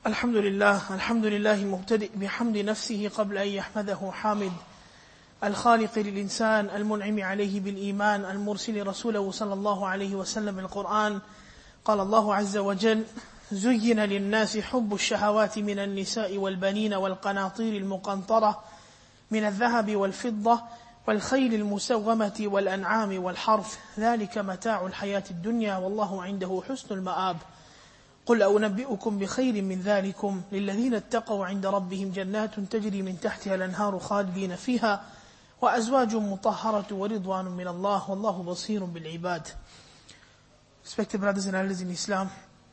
الحمد لله مبتدئ بحمد نفسه قبل أن يحمده حامد الخالق للإنسان المنعم عليه بالإيمان المرسل رسوله صلى الله عليه وسلم القرآن. قال الله عز وجل: زين للناس حب الشهوات من النساء والبنين والقناطير المقنطرة من الذهب والفضة والخيل المسومة والأنعام والحرث ذلك متاع الحياة الدنيا والله عنده حسن المآب. قل أنبئكم بخير من ذلكم للذين اتقوا عند ربهم جنات تجري من تحتها الأنهار خالدين فيها وأزواج مطهرة ورضوان من الله والله بصير بالعباد. Respected brothers and elders in Islam,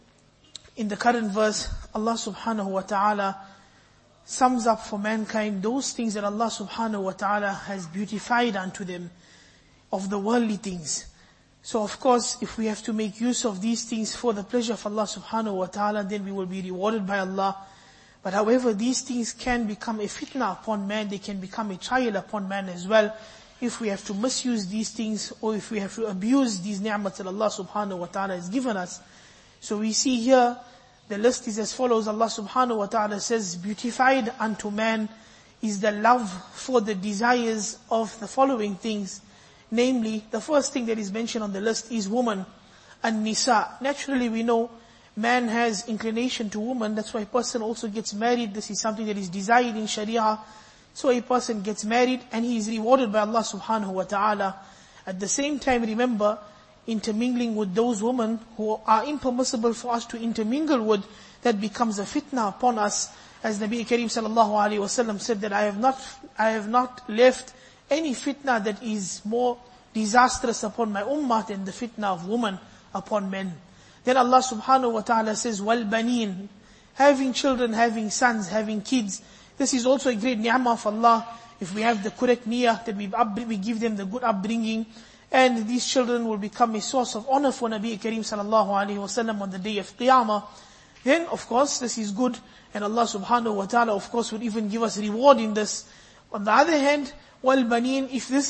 in the current verse, Allah subhanahu wa ta'ala sums up for mankind those things that Allah subhanahu wa ta'ala has beautified unto them of the worldly things. So of course, if we have to make use of these things for the pleasure of Allah subhanahu wa ta'ala, then we will be rewarded by Allah. But however, these things can become a fitna upon man, they can become a trial upon man as well, if we have to misuse these things, or if we have to abuse these ni'mats that Allah subhanahu wa ta'ala has given us. So we see here, the list is as follows. Allah subhanahu wa ta'ala says, beautified unto man is the love for the desires of the following things. Namely, the first thing that is mentioned on the list is woman, an-nisa. Naturally we know man has inclination to woman, that's why a person also gets married. This is something that is desired in Sharia. So a person gets married and he is rewarded by Allah subhanahu wa ta'ala. At the same time, remember, intermingling with those women who are impermissible for us to intermingle with, that becomes a fitna upon us. As Nabi Kareem sallallahu alayhi wa sallam said that I have not left any fitna that is more disastrous upon my ummah than the fitna of women upon men. Then Allah subhanahu wa ta'ala says, wal-baneen, having children, having sons, having kids. This is also a great ni'mah of Allah. If we have the correct niyyah, that we give them the good upbringing, and these children will become a source of honor for Nabi Kareem sallallahu alayhi wa sallam on the day of Qiyamah. Then of course this is good, and Allah subhanahu wa ta'ala of course would even give us reward in this. On the other hand, wal-baneen,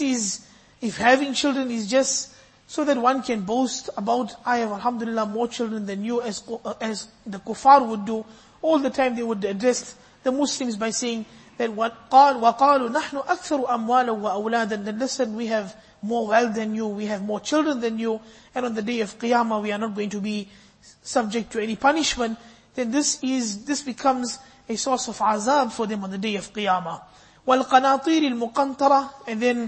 if having children is just so that one can boast about, I have alhamdulillah more children than you, as the kuffar would do, all the time they would address the Muslims by saying that وَقَالُوا نَحْنُ أَكْثَرُ أَمْوَالًا وَأَوْلَادًا, that listen, we have more wealth than you, we have more children than you, and on the day of Qiyamah we are not going to be subject to any punishment. Then this becomes a source of azab for them on the day of Qiyamah. وَالْقَنَاطِيرِ الْمُقَنْطَرَةِ, and then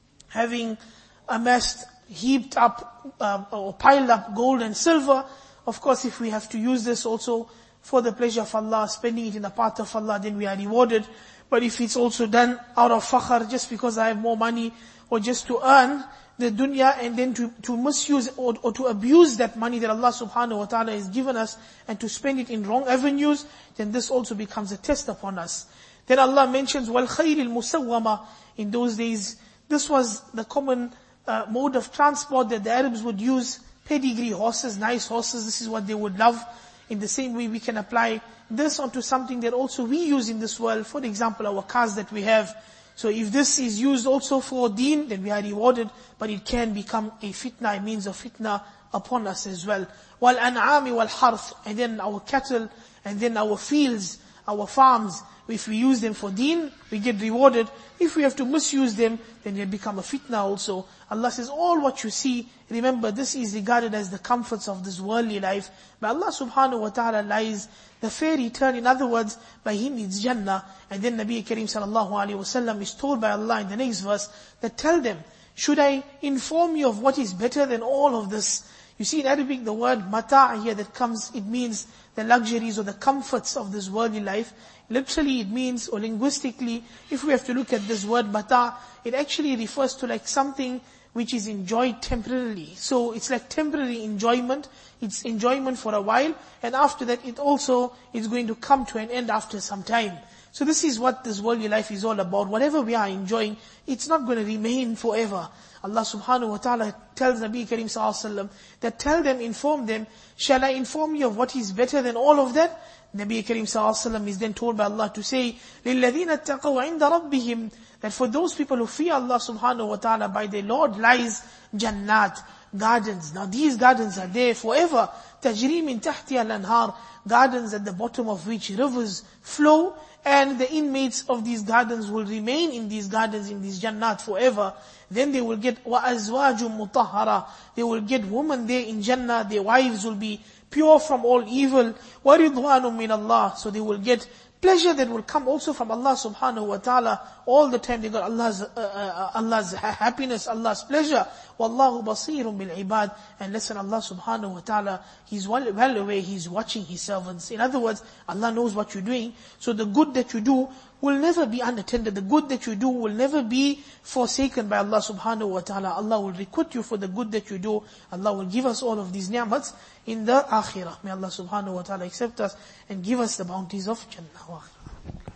having amassed, heaped up, or piled up gold and silver. Of course, if we have to use this also for the pleasure of Allah, spending it in the path of Allah, then we are rewarded. But if it's also done out of fakhr, just because I have more money, or just to earn the dunya, and then to misuse or to abuse that money that Allah subhanahu wa ta'ala has given us, and to spend it in wrong avenues, then this also becomes a test upon us. Then Allah mentions, وَالْخَيْلِ الْمُسَوَّمَةِ. In those days, this was the common mode of transport that the Arabs would use. Pedigree horses, nice horses, this is what they would love. In the same way, we can apply this onto something that also we use in this world. For example, our cars that we have. So if this is used also for deen, then we are rewarded, but it can become a fitna, a means of fitna upon us as well. وَالْأَنْعَامِ وَالْحَرْثِ, and then our cattle, and then our fields, our farms. If we use them for deen, we get rewarded. If we have to misuse them, then they become a fitna also. Allah says, all what you see, remember this is regarded as the comforts of this worldly life. By Allah subhanahu wa ta'ala lies the fair return. In other words, by Him it's Jannah. And then Nabi Kareem sallallahu alayhi wa sallam is told by Allah in the next verse, that tell them, should I inform you of what is better than all of this? You see in Arabic the word mata' here that comes, it means the luxuries or the comforts of this worldly life. Literally it means, or linguistically, if we have to look at this word mata', it actually refers to like something which is enjoyed temporarily. So it's like temporary enjoyment, it's enjoyment for a while, and after that it also is going to come to an end after some time. So this is what this worldly life is all about. Whatever we are enjoying, it's not going to remain forever. Allah subhanahu wa ta'ala tells Nabi Kareem sallallahu alaihi wasallam that tell them, inform them, shall I inform you of what is better than all of that? Nabi Kareem sallallahu alaihi wasallam is then told by Allah to say, لِلَّذِينَ اتَّقَوْا عِنْدَ رَبِّهِمْ, that for those people who fear Allah subhanahu wa ta'ala, by their Lord lies jannat, gardens. Now these gardens are there forever. تَجْرِي مِن تَحْتِهَا الْأَنْهَارِ, gardens at the bottom of which rivers flow, and the inmates of these gardens will remain in these gardens, in these Jannat forever. Then they will get وَأَزْوَاجٌ مُطَهَّرَةٌ, they will get women there in Jannah, their wives will be pure from all evil. وَرِضْوَانٌ مِّنَ اللَّهِ, so they will get pleasure that will come also from Allah subhanahu wa ta'ala. All the time they got Allah's happiness, Allah's pleasure. وَاللَّهُ بَصِيرٌ بِالْعِبَادِ, and listen, Allah subhanahu wa ta'ala, He's well aware, He's watching His servants. In other words, Allah knows what you're doing. So the good that you do will never be unattended. The good that you do will never be forsaken by Allah subhanahu wa ta'ala. Allah will requite you for the good that you do. Allah will give us all of these ni'mats in the akhirah. May Allah subhanahu wa ta'ala accept us and give us the bounties of Jannah.